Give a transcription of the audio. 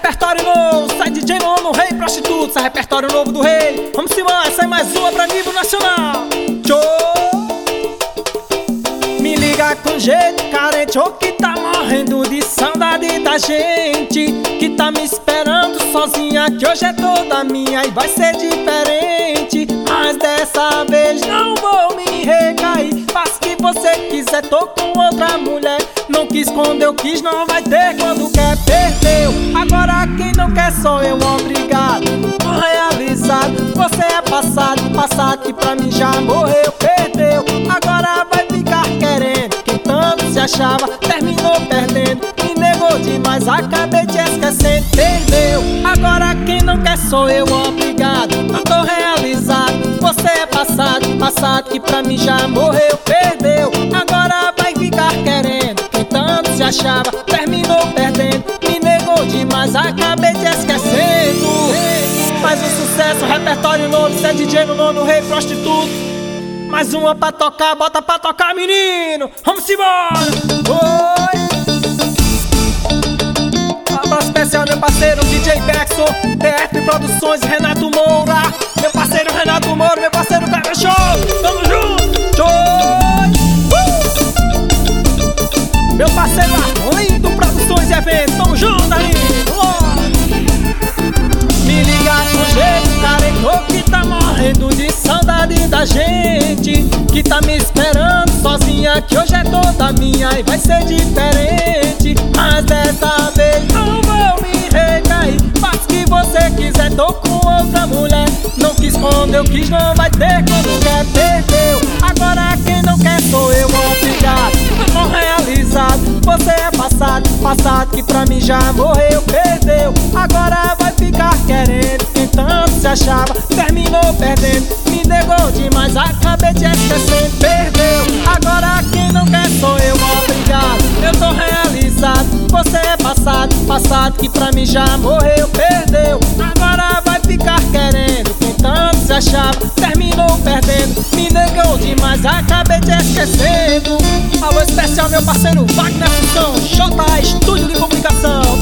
repertório novo, sai DJ no rei prostituto, sai repertório novo do rei. Vamos embora, sai mais uma pra nível nacional. Tchô! Me liga com jeito carente, ou que tá morrendo de saudade da gente, que tá me esperando sozinha, que hoje é toda minha e vai ser diferente. Mas dessa vez não vou me recair, faça o que você quiser, tô com outra mulher. Não quis quando eu quis, não vai ter quando quer, perdeu. Agora quem não quer sou eu, obrigado, tô realizado. Você é passado, passado que pra mim já morreu, perdeu. Agora vai ficar querendo, quem tanto se achava terminou perdendo. Me negou demais, acabei te esquecendo, perdeu. Agora quem não quer sou eu, obrigado, eu tô realizado. Você é passado, passado que pra mim já morreu, perdeu. Agora vai ficar querendo, quem tanto se achava terminou perdendo. Me negou demais, acabei te esquecendo. Mais um sucesso, repertório novo, cê é DJ no nono rei prostituto. Mais uma pra tocar, bota pra tocar, menino. Vamos embora! Oi! Abraço especial, meu parceiro DJ Bexo, TF Produções, Renato Moura. Meu parceiro Renato Moura, meu parceiro Cara Show. Tamo junto! Oi! Meu parceiro Arlindo Produções e Eventos. Tamo junto, Arlindo! Me liga com jeito, careco, que tá morrendo de saudade da gente, que tá me esperando sozinha, que hoje é toda minha e vai ser diferente. Mas dessa vez não vou me recair, faça o que você quiser, tô com outra mulher. Não quis quando eu quis, não vai ter quando quer, perdeu. Agora quem não quer sou eu, obrigado, eu tô realizado. Você é passado, passado que pra mim já morreu, perdeu. Agora vai ficar querendo, quem tanto se achava terminou perdendo. Me negou demais, acabei te esquecendo, perdeu. Agora quem não quer sou eu, obrigado, eu tô realizado. Você é passado, passado que pra mim já morreu, perdeu. Agora vai ficar querendo, quem tanto se achava terminou perdendo. Me negou demais, acabei te esquecendo. Alô especial meu parceiro Wagner Função, J Estúdio de Comunicação.